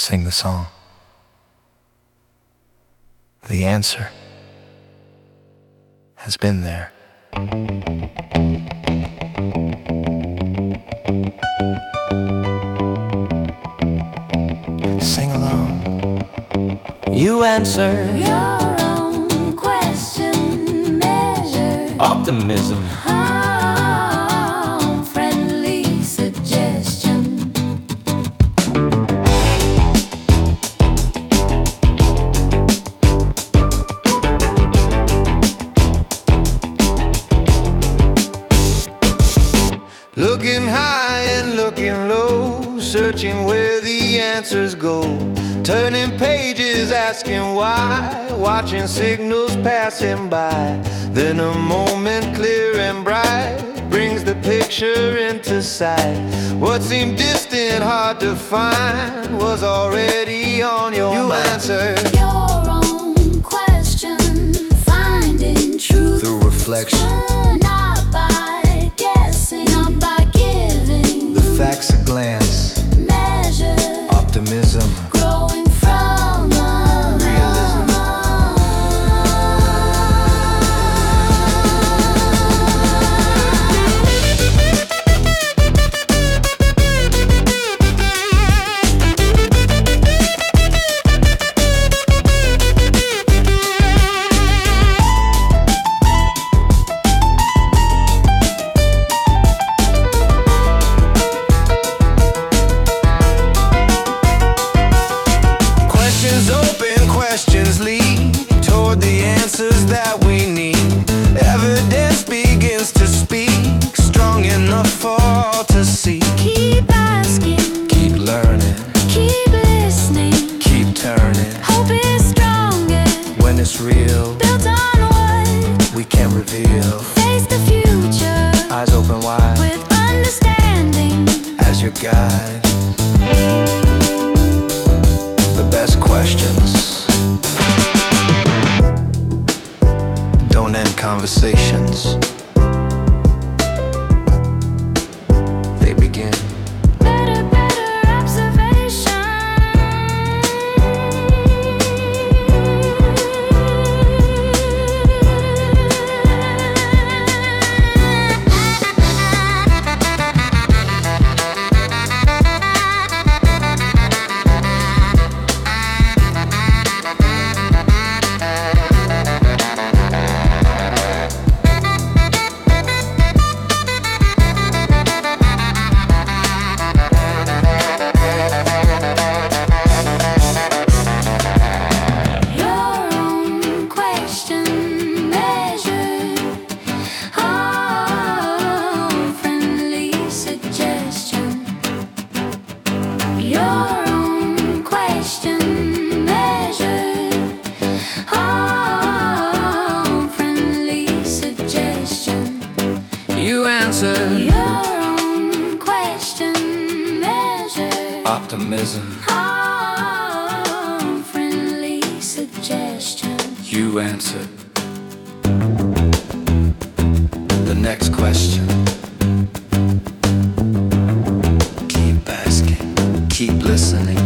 sing the song. The answer has been there. Sing along. You answer your own question, measure optimism. Friendly suggestion. Looking high and looking low, searching where the answers go. Turning pages, asking why, watching signals passing by. Then a moment clear and bright brings the picture into sight. What seemed distant, hard to find, was already on your mind. Answer Your own question, finding truth through reflection. Not by guessing, not by giving The facts a glance, measure, optimism. growing from Realism. Questions lead toward the answers that we need. Evidence begins to speak, strong enough for all to see. keep asking, Keep learning, keep listening. keep turning. Hope is strongest When it's real, built on what we can reveal. face the future Eyes open wide with understanding. as your guide. The best questions don't end conversations. They begin. Better observation. Your own question, measure. Friendly suggestion. Your own question, measure. Friendly suggestion. You answer Your own question, measure. optimism. Friendly suggestion. You answer the next question. Keep asking, keep listening.